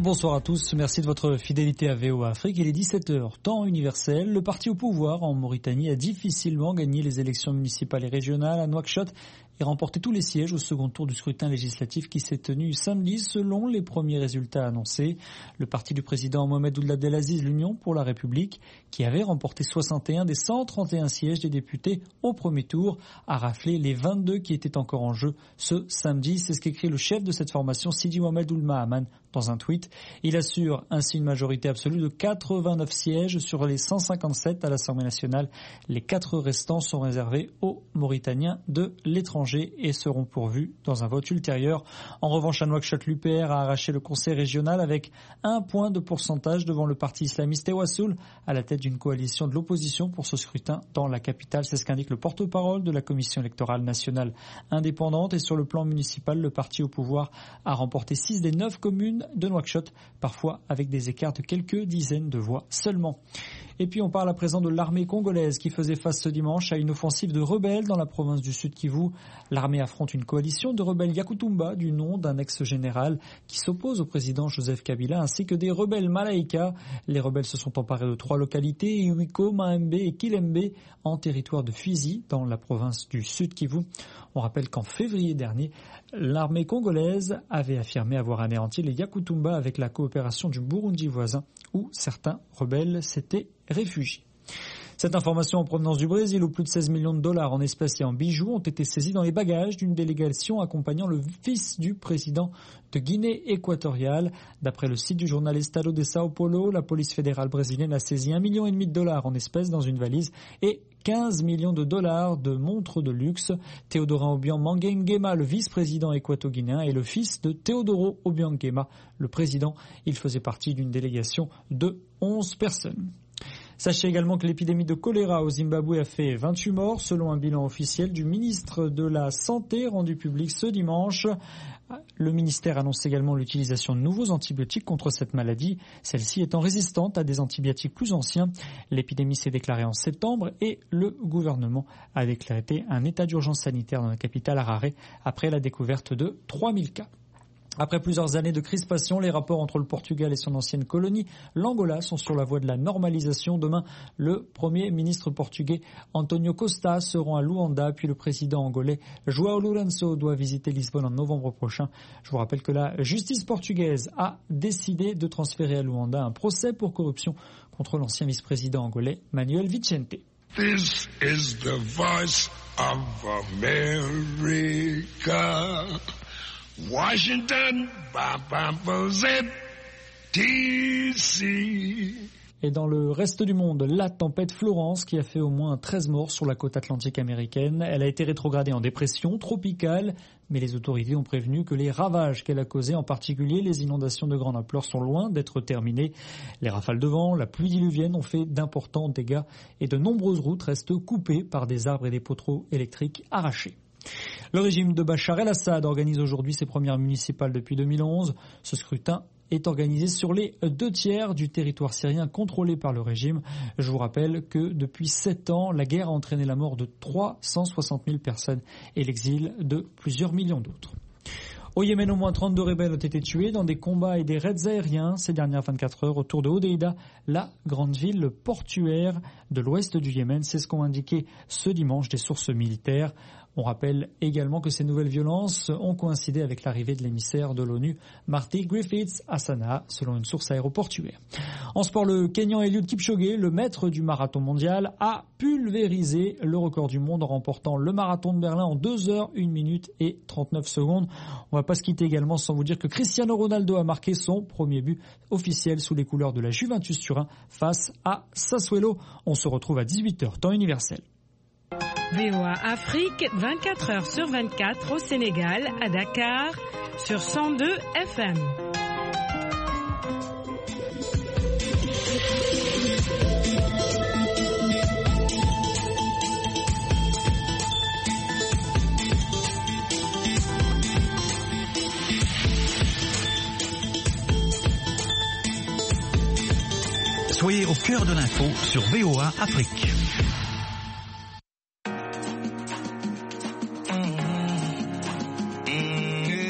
Bonsoir à tous, merci de votre fidélité à VOA Afrique. Il est 17h, temps universel. Le parti au pouvoir en Mauritanie a difficilement gagné les élections municipales et régionales à Nouakchott et remporté tous les sièges au second tour du scrutin législatif qui s'est tenu samedi selon les premiers résultats annoncés. Le parti du président Mohamed Ould Abdelaziz, l'Union pour la République, qui avait remporté 61 des 131 sièges des députés au premier tour, a raflé les 22 qui étaient encore en jeu ce samedi. C'est ce qu'écrit le chef de cette formation, Sidi Mohamed Ould Mahaman, dans un tweet. Il assure ainsi une majorité absolue de 89 sièges sur les 157 à l'Assemblée nationale. Les 4 restants sont réservés aux Mauritaniens de l'étranger et seront pourvus dans un vote ultérieur. En revanche, à Nouakchott, l'UPR a arraché le conseil régional avec 1 point de pourcentage devant le parti islamiste Tewassoul à la tête d'une coalition de l'opposition pour ce scrutin dans la capitale. C'est ce qu'indique le porte-parole de la Commission électorale nationale indépendante. Et sur le plan municipal, le parti au pouvoir a remporté 6 des 9 communes de Nouakchott, parfois avec des écarts de quelques dizaines de voix seulement. Et puis on parle à présent de l'armée congolaise qui faisait face ce dimanche à une offensive de rebelles dans la province du Sud Kivu. L'armée affronte une coalition de rebelles Yakutumba du nom d'un ex-général qui s'oppose au président Joseph Kabila ainsi que des rebelles Malaïka. Les rebelles se sont emparés de 3 localités, Iwiko, Mahembe et Kilembe, en territoire de Fizi dans la province du Sud Kivu. On rappelle qu'en février dernier, l'armée congolaise avait affirmé avoir anéanti les Yakutumba avec la coopération du Burundi voisin où certains rebelles s'étaient réfugiés. Cette information en provenance du Brésil où plus de 16 millions de dollars en espèces et en bijoux ont été saisis dans les bagages d'une délégation accompagnant le fils du président de Guinée équatoriale. D'après le site du journal Estado de Sao Paulo, la police fédérale brésilienne a saisi 1,5 million de dollars en espèces dans une valise et 15 millions de dollars de montres de luxe. Théodorin Obiang Nguema, le vice-président équato-guinéen, est le fils de Teodoro Obiang Nguema, le président. Il faisait partie d'une délégation de 11 personnes. Sachez également que l'épidémie de choléra au Zimbabwe a fait 28 morts, selon un bilan officiel du ministre de la Santé rendu public ce dimanche. Le ministère annonce également l'utilisation de nouveaux antibiotiques contre cette maladie, celle-ci étant résistante à des antibiotiques plus anciens. L'épidémie s'est déclarée en septembre et le gouvernement a déclaré un état d'urgence sanitaire dans la capitale Harare après la découverte de 3000 cas. Après plusieurs années de crispation, les rapports entre le Portugal et son ancienne colonie, l'Angola, sont sur la voie de la normalisation. Demain, le Premier ministre portugais António Costa se rend à Luanda, puis le président angolais João Lourenço doit visiter Lisbonne en novembre prochain. Je vous rappelle que la justice portugaise a décidé de transférer à Luanda un procès pour corruption contre l'ancien vice-président angolais Manuel Vicente. This is the voice of America. Washington, D.C. Et dans le reste du monde, la tempête Florence qui a fait au moins 13 morts sur la côte atlantique américaine. Elle a été rétrogradée en dépression tropicale, mais les autorités ont prévenu que les ravages qu'elle a causés, en particulier les inondations de grande ampleur, sont loin d'être terminés. Les rafales de vent, la pluie diluvienne ont fait d'importants dégâts et de nombreuses routes restent coupées par des arbres et des poteaux électriques arrachés. Le régime de Bachar el-Assad organise aujourd'hui ses premières municipales depuis 2011. Ce scrutin est organisé sur les 2/3 du territoire syrien contrôlé par le régime. Je vous rappelle que depuis 7 ans, la guerre a entraîné la mort de 360 000 personnes et l'exil de plusieurs millions d'autres. Au Yémen, au moins 32 rebelles ont été tués dans des combats et des raids aériens ces dernières 24 heures autour de Hodeïda, la grande ville portuaire de l'ouest du Yémen. C'est ce qu'ont indiqué ce dimanche des sources militaires. On rappelle également que ces nouvelles violences ont coïncidé avec l'arrivée de l'émissaire de l'ONU, Marty Griffiths, à Sanaa, selon une source aéroportuaire. En sport, le Kenyan Eliud Kipchoge, le maître du marathon mondial, a pulvérisé le record du monde en remportant le marathon de Berlin en 2 heures, 1 minute et 39 secondes. On va pas se quitter également sans vous dire que Cristiano Ronaldo a marqué son premier but officiel sous les couleurs de la Juventus Turin face à Sassuolo. On se retrouve à 18h, temps universel. VOA Afrique, 24 heures sur 24 au Sénégal, à Dakar, sur 102 FM. Soyez au cœur de l'info sur VOA Afrique.